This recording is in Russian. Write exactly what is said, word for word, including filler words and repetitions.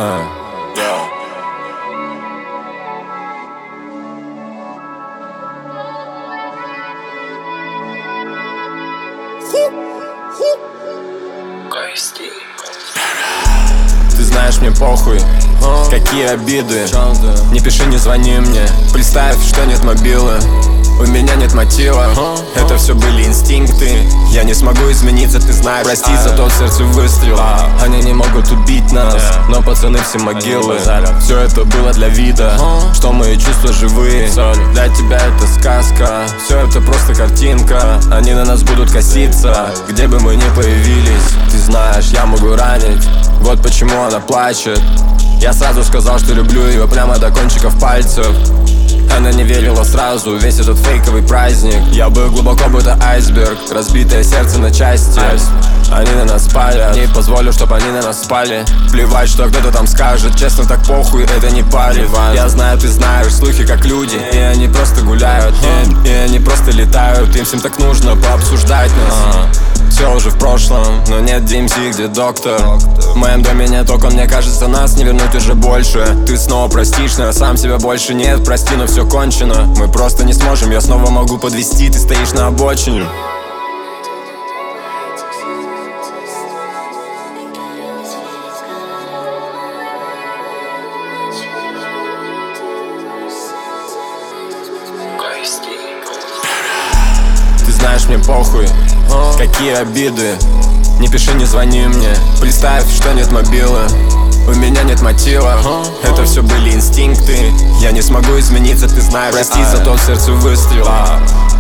А. Ты знаешь, мне похуй, какие обиды. Не пиши, не звони мне. Представь, что нет мобилы. У меня нет мотива. Это все были инстинкты. Я не смогу измениться, ты знаешь. Прости за тот сердце выстрел. Они не могут убить нас, но пацаны все могилы. Все это было для вида, что мои чувства живые. Для тебя это сказка, все это просто картинка. Они на нас будут коситься, где бы мы ни появились. Ты знаешь, я могу ранить. Вот почему она плачет. Я сразу сказал, что люблю ее прямо до кончиков пальцев. Она не верила сразу, весь этот фейковый праздник. Я был глубоко, будто айсберг, разбитое сердце на части. Они на нас палят, не позволю, чтоб они на нас спали. Плевать, что кто-то там скажет, честно, так похуй, это не парит. Я знаю, ты знаешь, слухи как люди, и они просто гуляют, и, и они просто летают. Им всем так нужно пообсуждать нас. Все уже в прошлом, но нет ди эм зи, где доктор. В моем доме нет окон, мне кажется, нас не вернуть уже больше. Ты снова простишь, но я сам себя больше нет. Прости, но все кончено, мы просто не сможем. Я снова могу подвести, ты стоишь на обочине. Ты знаешь, мне похуй, какие обиды. Не пиши, не звони мне. Представь, что нет мобилы. У меня нет мотива. Это все были инстинкты. Я не смогу измениться, ты знаешь. Прости за тот сердце выстрел.